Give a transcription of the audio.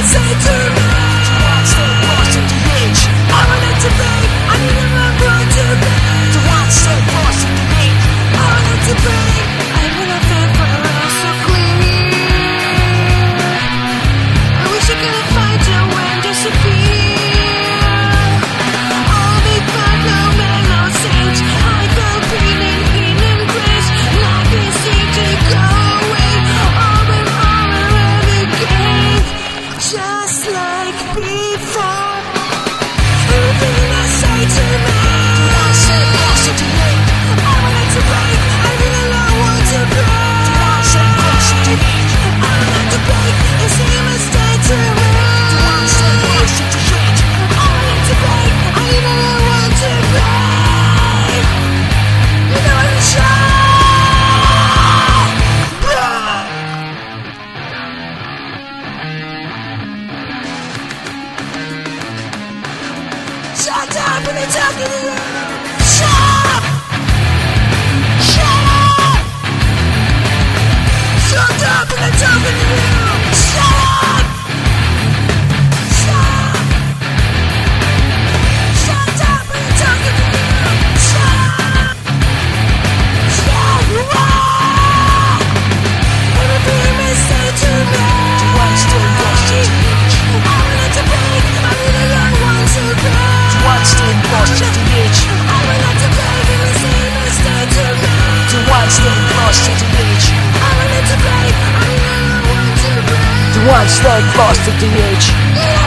say to me, to stay close to the edge. I wanted to be, I need a number to be. To stay close to the edge. I wanted to be, I would have been for the rest so clear. I wish I could find you and disappear. All the fun, no mellow sage. I felt pain and grace. Nothing seemed to go away. Over and again. Just like before. Everything I say to me, To stay close to the edge. I wanted to break. I really don't want to break. To stay close to the edge. I wanted to break. It seemed a mistake to me. To stay close to the edge. I wanted to break. I really don't want to break. You know I'm sure. Shut up when I'm talking to you. Shut up. Shut up. Shut up when I'm talking to you. Shut up. Shut up. Shut up when I'm talking to you. Shut up. Shut up. Everything you may say to me. To stay close to the edge. I wanted to break. I really don't want to break. To stay close to the edge. I wanted to break. It was a mistake to me. To stay close to the edge. I wanted to break. I really don't want to break. To stay close to the edge. Yeah.